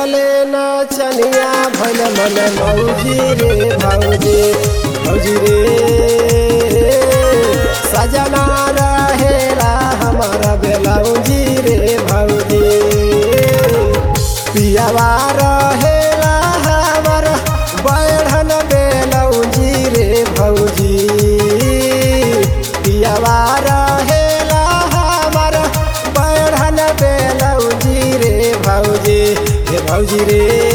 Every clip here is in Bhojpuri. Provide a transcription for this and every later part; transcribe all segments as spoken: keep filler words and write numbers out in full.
रखले ना चनिया भल मन मौजी रे भौजी भौजी रे सजना रहेला हमारा बेलौजी रे भौजी पियावा रहेला हमारा बैठन बेलौजी रे भौजी पियावा रहेला हमारा बैठन बेलौजी रे भौजी हे भौजी रे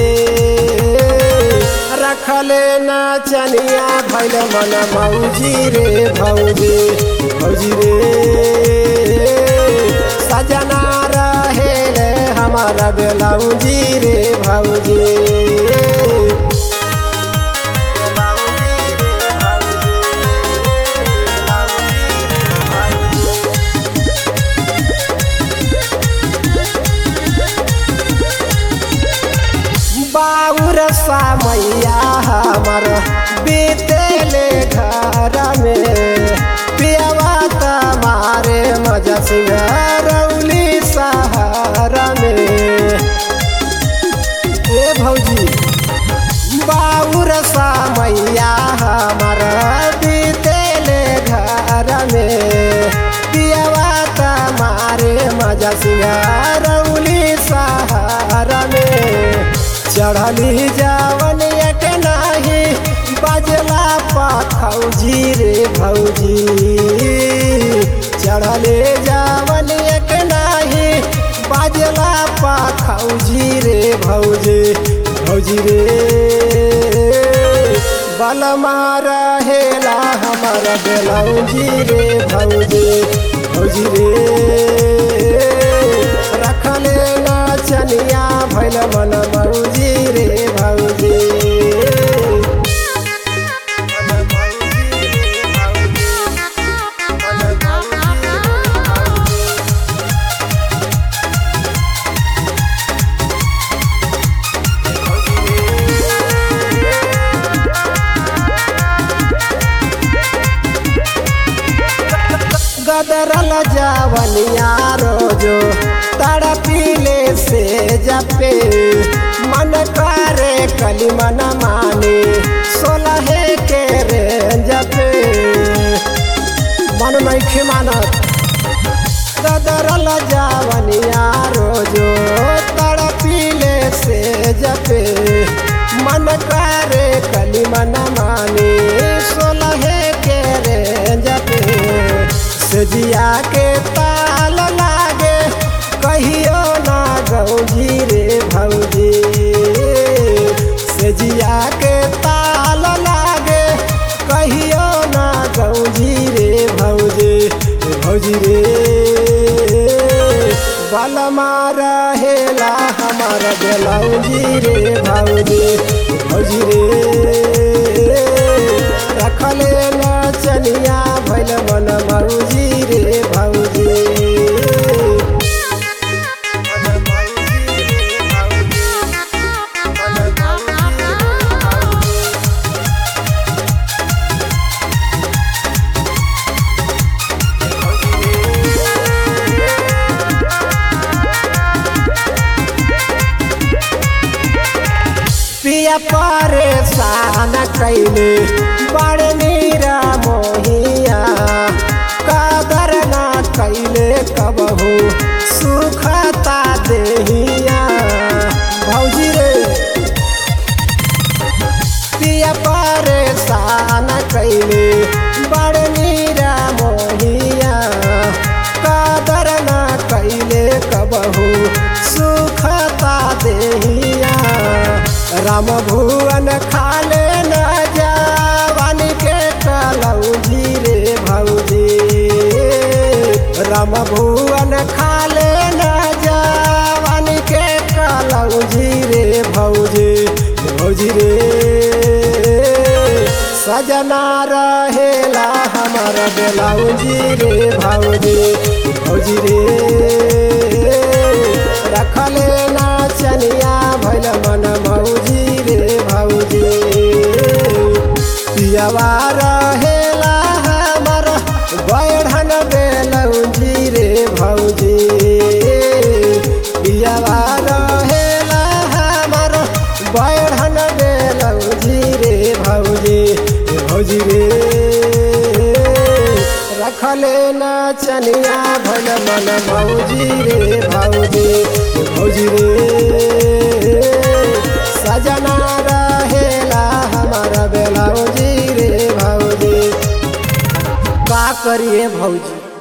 रखले ना चनिया भैल मन मौजी रे भौजी भौजी रे सजना रहेले हमारा बेलौजी रे भौजी बाउर समैया हमर बीतेले घर में पियावा तमारे मजा सिंगरौली सहारा में ए भौजी बाउर समैया हमर बीतेले घर में पियावा तमारे मजा सिंगरौली सहारा में चढ़ली जावन एक नाही बजला पाखौजी रे भौजी चढ़ले जावन एक नाही बजला पाखौजी रे भौजी भौजी रे बलमा रहेला हमारा बेलौजी रे भौजी भौजी रे रखले ना चनिया भैल मन मौजी रे भौजी गदरल जावनिया रोजो तड़पीले से जपे मन करे कली मन माने सोलहे के रे जपे मन नहीं मानत गदरल जावनिया रोजो तड़पीले से जपे मन करे कली मन माने सोलहे के रे जपे सजिया के ताल लागे कहियो ना गौजी रे भौजी सजिया के ताल लागे कहियो ना गौजी रे भौजी भौजी रे बलमा रहेला हमारा बेलौजी रे भौजी भौजी रे रखले ना चनिया भैल मन मौजी रे भौजी पिया परेशान कैले बड़ नीरा मोहिया कदर ना कैले कबहू सुखता देहिया भौजी रे पिया परेशान कैले बड़ नीरा मोहिया कदर ना कैले कबहू सुखता देहिया राम भुवन खाले न जावन के कलौजी रे भौजी राम भुवन खाले न जावन के कलौजी रे भौजी भौजी रे सजना रहेला हमारा बेलौजी रे भौजी भौजी रे रखले ना चनिया भैल मन मौजी रे भौजी पियावा रहेला हमारा बैठन बेलौजी रे भौजी पियावा रहेला देखले नाचनिया भल मन भौजी रे भौजी भौजी रे सजना रहेला हमारा बेलाउजी रे भौजी का करिए भौजी।